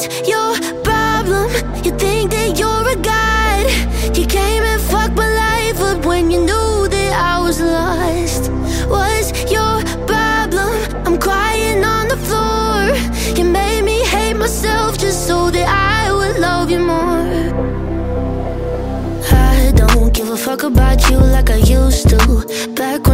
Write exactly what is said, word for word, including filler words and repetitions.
What's your problem? You think that you're a god. You came and fucked my life up when you knew that I was lost. What's your problem? I'm crying on the floor. You made me hate myself just so that I would love you more. I don't give a fuck about you like I used to. Back when